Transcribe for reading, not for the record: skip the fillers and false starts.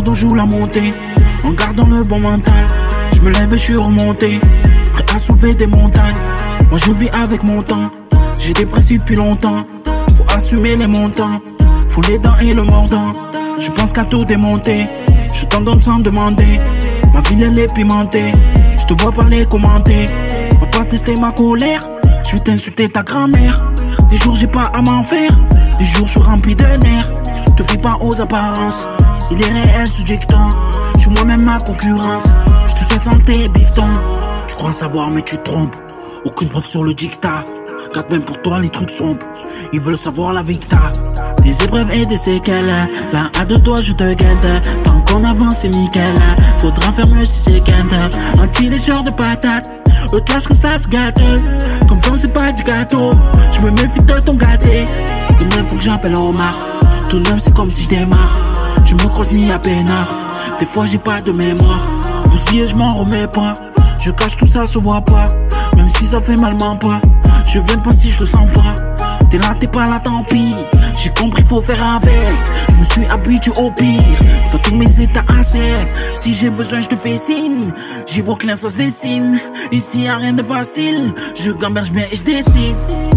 regarde, on joue la montée. En gardant le bon mental, je me lève et je suis remonté. Prêt à soulever des montagnes. Moi je vis avec mon temps. J'ai des principes depuis longtemps. Faut assumer les montants. Faut les dents et le mordant. Je pense qu'à tout démonter. Je t'en donne sans demander. Ma ville elle est pimentée. Je te vois parler, commenter. Va pas tester ma colère. Je vais t'insulter ta grand-mère. Des jours j'ai pas à m'en faire. Des jours je suis rempli de nerfs. Te fie pas aux apparences. Il est réel ce dicton. Je suis moi-même ma concurrence. Je te souhaite santé, bifton. Tu crois savoir mais tu te trompes. Aucune preuve sur le dictat. Car même pour toi les trucs sombres. Ils veulent savoir la victoire. Des épreuves et des séquelles. Là à de toi je te guette. Tant qu'on avance c'est nickel. Faudra faire mieux si c'est quinte. Anti-lécheur de patates. Eux cachent que ça se gâte. Comme ça c'est pas du gâteau. Je me méfie de ton gâté. De même faut que j'appelle Omar. Tout de même c'est comme si je démarre. Je me croise ni à peinard. Des fois j'ai pas de mémoire. Bousillé je m'en remets pas. Je cache tout ça se voit pas. Même si ça fait mal m'en pas. Je viens pas si je le sens pas. T'es là t'es pas là tant pis. J'ai compris faut faire avec. Je me suis habitué au pire. Dans tous mes états assez. Si j'ai besoin je te fais signe. J'y vois clair ça se dessine. Ici y'a rien de facile. Je gamberge bien et je décide.